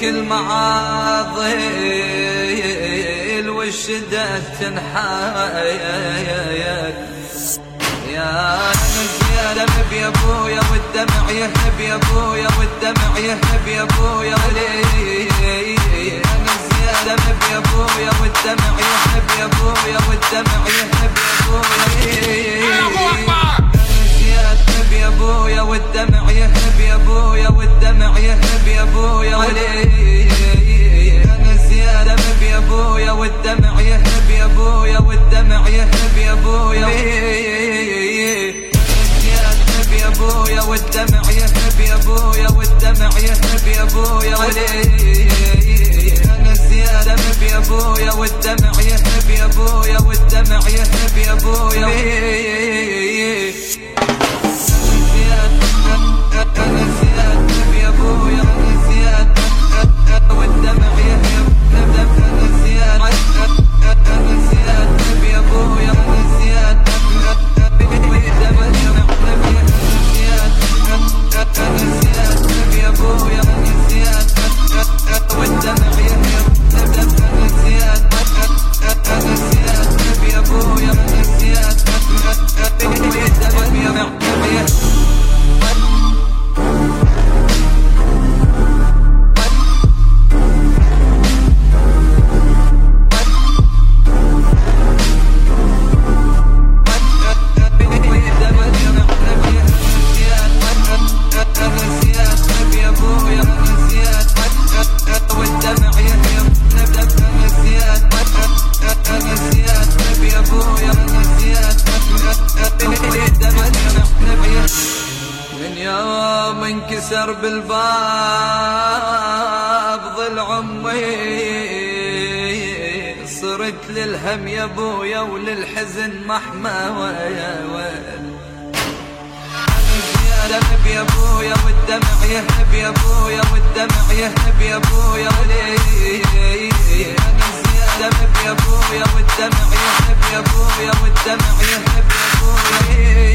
المعاضل والشدة تنحايل يا زيادة يا ابويا والدمع يهب يا ابويا والدمع يهب يا ابويا انا زيادة يا ابويا والدمع يهب يا ابويا والدمع يهب يا ابويا يا ابويا والدمع يهب يا ابويا والدمع يهب يا ابويا انا زيادة يا ابويا والدمع يهب يا ابويا والدمع يهب يا ابويا يا ابويا والدمع يهب يا ابويا والدمع يهب يا ابويا انا زيادة يا ابويا والدمع يهب يا ابويا والدمع يهب يا ابويا من يوم انكسر بالباب ضلع امي صرت للهم يا ابويا وللحزن محمى ويا ويل يا ابويا والدمع يهب يا ابويا والدمع يهب يا ابويا انا زيادة يا ابويا والدمع يهب يا ابويا والدمع يهب يا ابويا